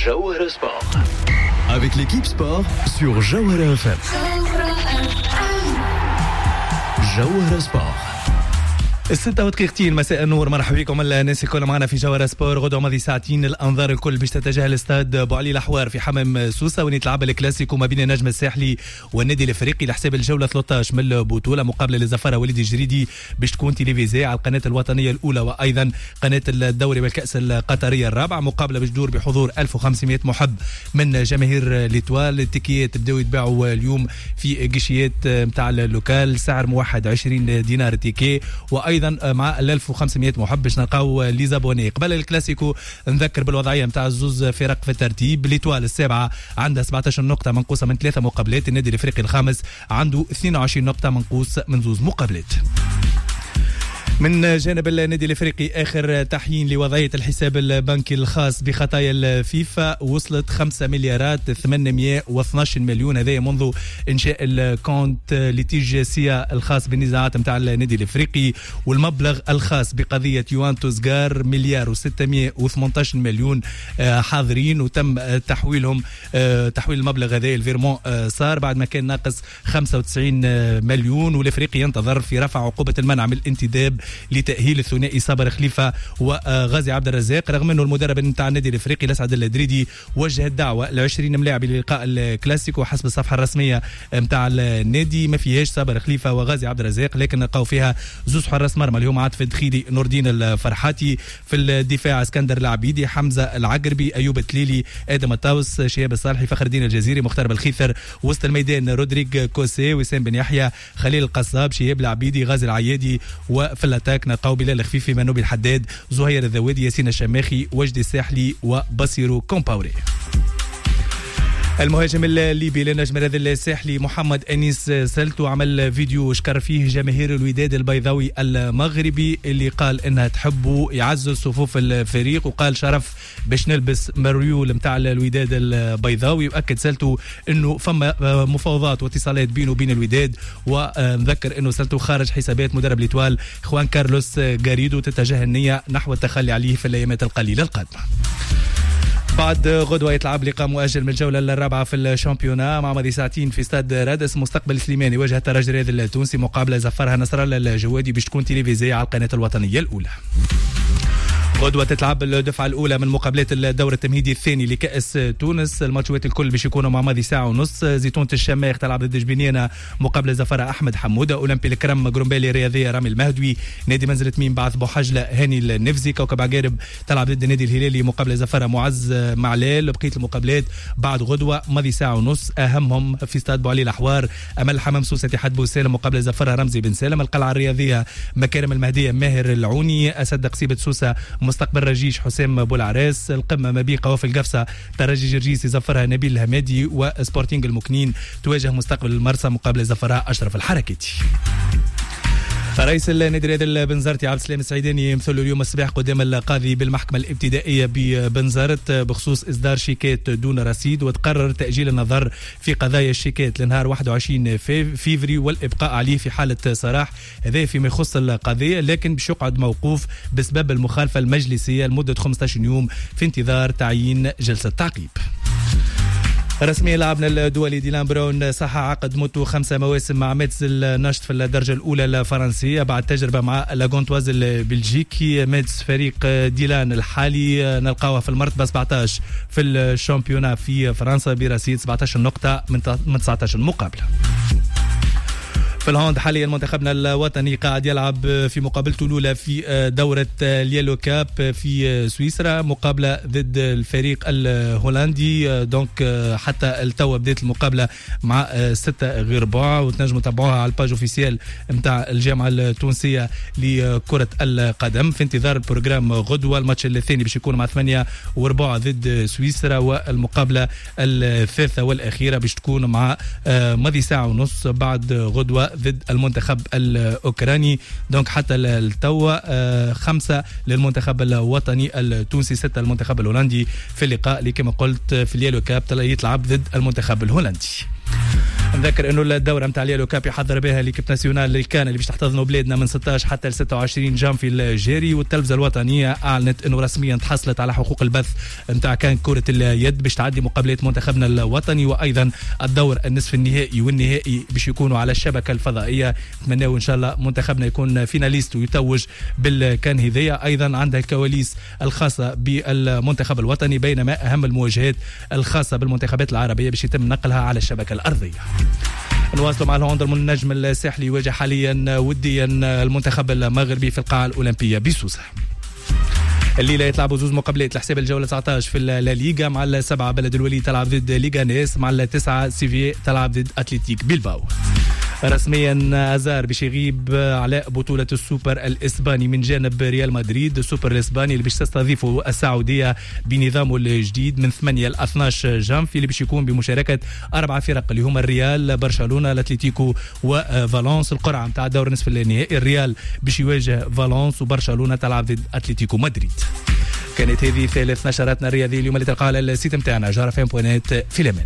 Jawahara Sport. Avec l'équipe sport sur Jawahara FM. Jawahara Sport. 6:30 مساء النور، مرحبا بكم الناس الكل معنا في جوهرة سبور. غدوة ماضي ساعتين الأنظار الكل باش تتجه الاستاد بوعلي الأحوار في حمام سوسة وين يتلعب الكلاسيكو ما بين النجم الساحلي والنادي الافريقي لحساب الجولة 13 من البطولة، مقابلة لزفارة وليد الجريدي باش تكون تلفزيونية على القناة الوطنية الأولى وأيضا قناة الدوري والكأس القطرية الرابعة. مقابلة باش تدور بحضور 1500 محب من جماهير ليتوال. التيكيات بداوا يتباعوا اليوم في قشيات نتاع اللوكال، سعر موحد 20 دينار تيكي، وأيضا مع 1500 محب باش نلقاو لي زابوني. قبل الكلاسيكو نذكر بالوضعيه نتاع الزوز فرق في الترتيب. ليتوال السابعه عندها 17 نقطه منقوصه من 3 مقابلات، النادي الافريقي الخامس عنده 22 نقطه منقوص من 2 مقابلات. من جانب النادي الافريقي اخر تحيين لوضعيه الحساب البنكي الخاص بخطايا الفيفا وصلت 5 مليارات 812 مليون، هذا منذ انشاء الكونت لتيجاسيا الخاص بالنزاعات نتاع النادي الافريقي. والمبلغ الخاص بقضيه يوانتو سغار مليار و618 مليون حاضرين، وتم تحويلهم تحويل المبلغ هذا الفيرمون صار بعد ما كان ناقص 95 مليون. والافريقي ينتظر في رفع عقوبه المنع من الانتداب لتأهيل الثنائي صابر خليفة وغازي عبد الرزاق، رغم انه المدرب نتاع النادي الافريقي الاسعد الدريدي وجه الدعوه ل20 ملاعب للقاء الكلاسيكو حسب الصفحه الرسميه نتاع النادي. ما فيهاش صابر خليفة وغازي عبد الرزاق، لكن لقاو فيها زوز حراس مرمى اليوم عاطف الدخيلي نور الدين الفرحاتي. في الدفاع اسكندر العبيدي، حمزه العقربي، ايوب التليلي، ادم الطاوس، شهاب الصالحي، فخر الدين الجزيري، مختار بالخيثر. وسط الميدان رودريغ كوسي، وسام بن يحيى، خليل القصاب، شهاب العبيدي، غازي العيادي. وفي الاتاك نلقاو بلال الخفيفي، منوبي الحداد، زهير الذوادي، ياسين الشماخي، وجدي الساحلي وبصيرو كومباوري. المهاجم الليبي للنجم الرياضي الساحلي محمد أنيس سلتو عمل فيديو شكر فيه جماهير الوداد البيضاوي المغربي اللي قال انها تحبوا يعزز صفوف الفريق، وقال شرف باش نلبس مريول متاع الوداد البيضاوي. واكد سلتو انه فما مفاوضات واتصالات بينه وبين الوداد، ونذكر انه سلتو خارج حسابات مدرب ليتوال خوان كارلوس غاريدو تتجه النية نحو التخلي عليه في الايامات القليلة القادمة. بعد غدوة يتلعب لقاء مؤجل من الجولة الرابعة في الشامبيونا مع ماضي ساعتين في استاد رادس. مستقبل سليماني يواجه الترجي الرياضي التونسي، مقابلة زفرها نصر الله الجوادي باش تكون تلفزيونية على القناة الوطنية الأولى. غدوة تتلعب الدفعة الأولى من مقابلات الدور التمهيدي الثاني لكأس تونس. الماتشات الكل باش يكونوا مع ماضي ساعة ونص. زيتونة الشماخ تلعب ضد جبينينا، مقابلة زفرة أحمد حمودة. أولمبي الكرم جرومبالي الرياضية رامي المهدوي. نادي منزلة ميم بعث بوحجلة هاني النفزي. كوكب عقارب تلعب ضد النادي الهلالي، مقابلة زفرة معز معلال. بقية المقابلات بعد غدوة ماضي ساعة ونص، أهمهم في استاد بوعلي الأحوار أمل حمام سوسة اتحاد بوسالم، مقابلة زفرة رمزي بن سالم. القلعة الرياضية مكارم المهدية ماهر العوني. أسد قصيبة سوسة مستقبل رجيش حسام بولعراس. القمة ما بين قوافل القفصة ترجي جرجيس يزفرها نبيل الهمادي. وسبورتينج المكنين تواجه مستقبل المرسى، مقابل زفرها أشرف الحركتي. رئيس النادي الرياضي البنزرتي عبد السلام السعيداني يمثل اليوم الصباح قدام القاضي بالمحكمة الابتدائية ببنزرت بخصوص إصدار شيكات دون رصيد، وتقرر تأجيل النظر في قضايا الشيكات لنهار 21 فيفري والإبقاء عليه في حالة سراح. هذا فيما يخص القضية، لكن باش يقعد موقوف بسبب المخالفة المجلسية لمدة 15 يوم في انتظار تعيين جلسة تعقيب. رسميا لعبنا الدولي ديلان براون صح عقد مدته 5 مواسم مع ميتز النشط في الدرجة الأولى الفرنسية بعد تجربة مع لاغونتواز البلجيكي. ميتز فريق ديلان الحالي نلقاوه في المرتبة 17 في الشامبيونا في فرنسا برصيد 17 نقطة من 19 مقابلة. في الهوند حاليا منتخبنا الوطني قاعد يلعب في مقابلته الأولى في دورة اليلو كاب في سويسرا، مقابلة ضد الفريق الهولندي. دونك حتى التو بداية المقابلة مع 6 غير ربع، وتنجموا تتابعوها على الباج اوفيسيال نتاع الجامعة التونسية لكرة القدم. في انتظار البروجرام غدوة الماتش الثاني باش يكون مع 8 وربع ضد سويسرا، والمقابلة الثالثة والأخيرة باش تكون مع ماضي ساعة ونص بعد غدوة ضد المنتخب الأوكراني. دونك حتى التو 5 للمنتخب الوطني التونسي، 6 للمنتخب الهولندي في اللقاء اللي كما قلت في اليلو كاب يتلعب ضد المنتخب الهولندي. نذكر انه الدوره نتاع ليالو كاب يحضر بها ليكيب ناسيونال للكان اللي باش تحتضنوا بلادنا من 16 حتى ل 26 جانفي الجاري. والتلفزه الوطنيه اعلنت انه رسميا تحصلت على حقوق البث نتاع كان كره اليد باش تعدي مقابلات منتخبنا الوطني، وايضا الدور النصف النهائي والنهائي باش يكونوا على الشبكه الفضائيه. نتمناو ان شاء الله منتخبنا يكون فيناليست ويتوج بالكان هذيا. ايضا عندها الكواليس الخاصه بالمنتخب الوطني، بينما اهم المواجهات الخاصه بالمنتخبات العربيه باش يتم نقلها على الشبكه الارضيه. نواصلوا مع الهوندر من النجم الساحلي يواجه حاليا وديا المنتخب المغربي في القاعه الاولمبيه بسوسه. الليله يتلعبوا زوز مقابلات لحساب الجوله 19 في لا ليغا، مع السبعه بلد الوليد تلعب ضد ليغانيس، مع التسعه سيفي تلعب ضد اتلتيك بيلباو. رسميا ازار باش يغيب على بطوله السوبر الاسباني من جانب ريال مدريد. السوبر الاسباني اللي باش تستضيفه السعوديه بنظامه الجديد من 8 ل 12 جانفي، اللي باش يكون بمشاركه 4 فرق اللي هما الريال، برشلونه، الاتليتيكو وفالنس. القرعه نتاع دور نصف النهائي الريال باش يواجه فالنس وبرشلونه تلعب ضد اتلتيكو مدريد. كانت هذه ثالث نشراتنا الرياضيه اليوم اللي تلقاها على السيت نتاعنا جارفين.net في الأمان.